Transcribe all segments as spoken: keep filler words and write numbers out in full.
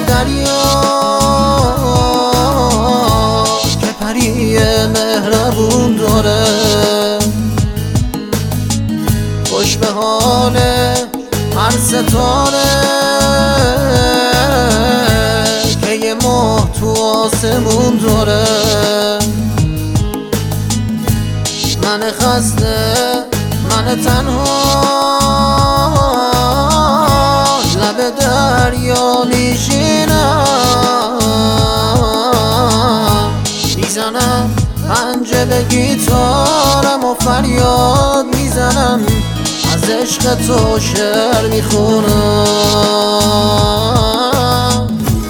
دریا که پری مهربون داره، خوش به حال هر ستاره که یه ماه تو آسمون داره. من خسته، من تنها لب دریا میشینم، میزنم پنجه به گیتارم و فریاد میزنم، از عشق تو شعر میخونم.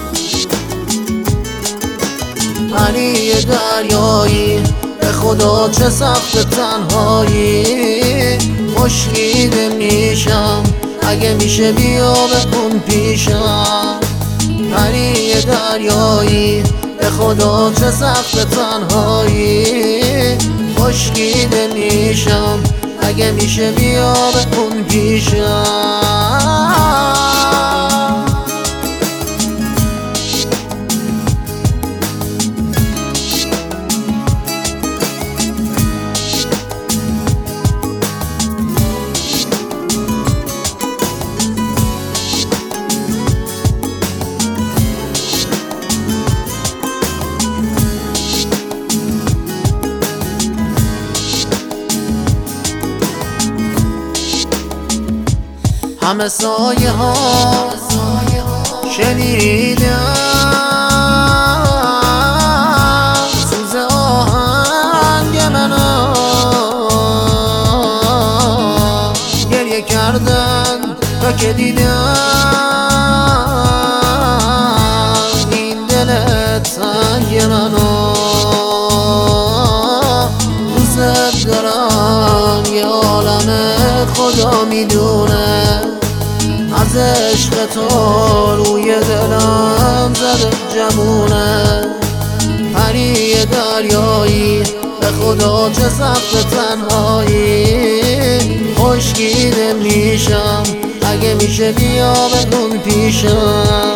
پری دریایی به خدا چه سخت تنهایی، خشکیده میشم اگه میشه بیا بکن پیشم. پری دریایی به خدا چه سخت تنهایی، خشکیده میشم اگه میشه بیا بکن پیشم. همه سایه ها شنیدم سوز آهنگ منو، گریه کردن تا که دیدم این دل تنگ منو. دوست دارم یه عالم خدا میدونه، از عشق تو روی دلم زده جمونه. پری دریایی به خدا چه سخت تنهایی، خشکیده میشم اگه میشه بیا بکن پیشم.